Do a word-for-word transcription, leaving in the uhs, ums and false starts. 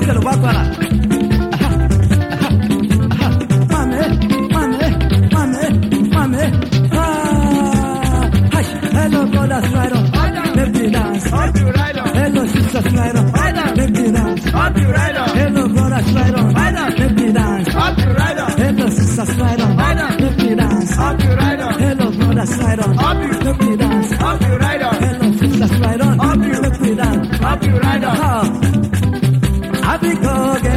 Angelo, guarda. Mame, mame, mame, mame. Ah, hush. Hello, brothers, right on. Let me dance. Hello, sisters, right on. Let me dance. Hello, brothers, right on. Let me dance. Hello, sisters, right on. Let me dance. Hello, brothers, right on. Let me dance. Hello, sisters, right on. Let me dance. Ah, I be go again.